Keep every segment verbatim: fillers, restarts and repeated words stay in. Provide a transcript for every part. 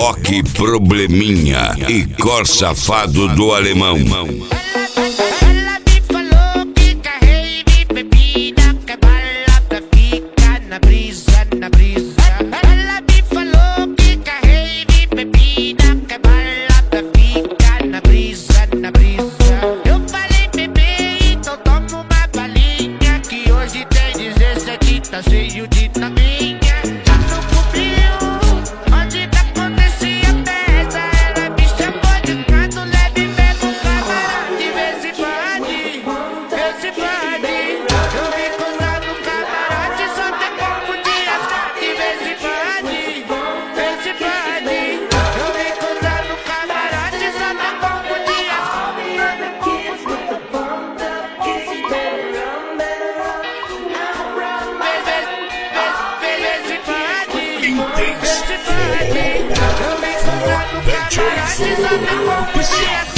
Reboque Probleminha e Cor Safado do Alemão. Ela me falou que quer rave, bebida, quer balada, fica na brisa, na brisa. Ela me falou que quer rave, bebida, quer balada, fica na brisa, na brisa. Eu falei, bebê, então toma uma balinha, que hoje tem dezessete, tá cheio de taminha. Tá no cubinho, onde tá acontecia festa, ela me chamou de canto leve, mesmo camarão. De vez em quando, vez em quando, eu me encontrar no camarote, só tem pouco dias. De vez em quando, vez em quando, eu me encontrar no camarote, só tem pouco dias. Vez em quando, vez em quando, eu me encontrar no camarote, só tem pouco dias.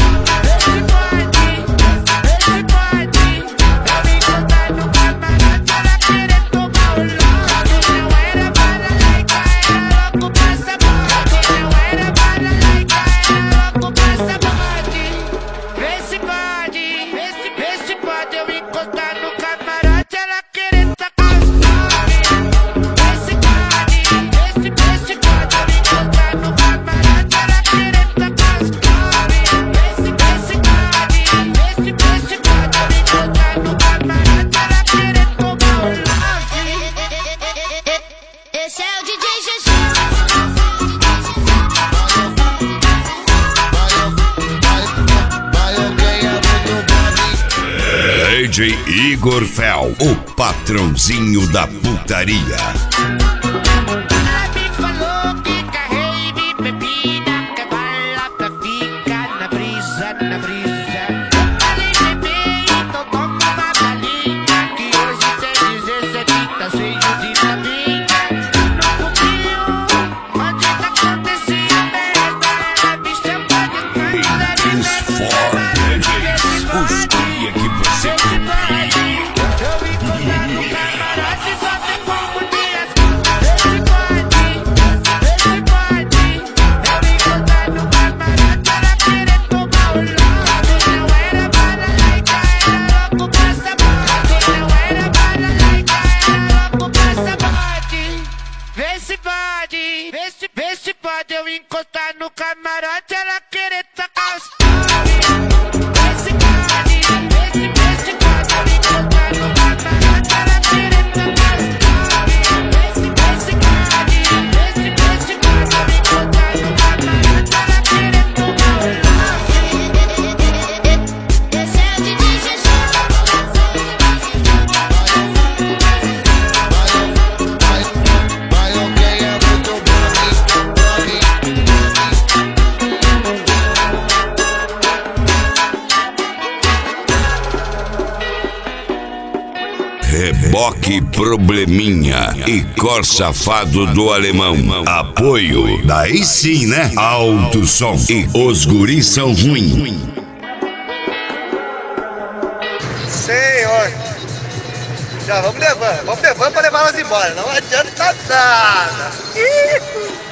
Esse é o D J D J Igor Fel, o patrãozinho da putaria. Ela me falou que quer rave, bebida, quer balada, fica na brisa, na brisa. Eu falei, bebê, então toma uma balinha, que hoje tem dezessete, tá cheio de taminha. No cubinho, onde tá acontecia festa, ela me chamou de canto leve, mesmo camarão. Os cria que você Eu me encontrar no camarote, só tem pouco dias. Vez em quando, vez em quando, eu me encontrar no camarote, ela querer tomar um lote. Não era bala laica, era louco passaporte. Não era bala laica, era louco passaporte. Vê se pode, vê se, vê se pode eu encostar no camarote, ela querer tacar os toques. Vê se pode, vê se, vê se pode eu encostar no camarote, ela querer tacar os toques. Vê se, vê se pode, vê se, vê se pode eu encostar no camarote, ela querer tomar um lote. Esse é o D J Reboque Probleminha e Cor Safado do Alemão. Apoio, daí sim, né? Alto Som e Os Guris São Ruim. Senhor, já vamos levando, vamos levando pra levar elas embora, não adianta nada. Ih.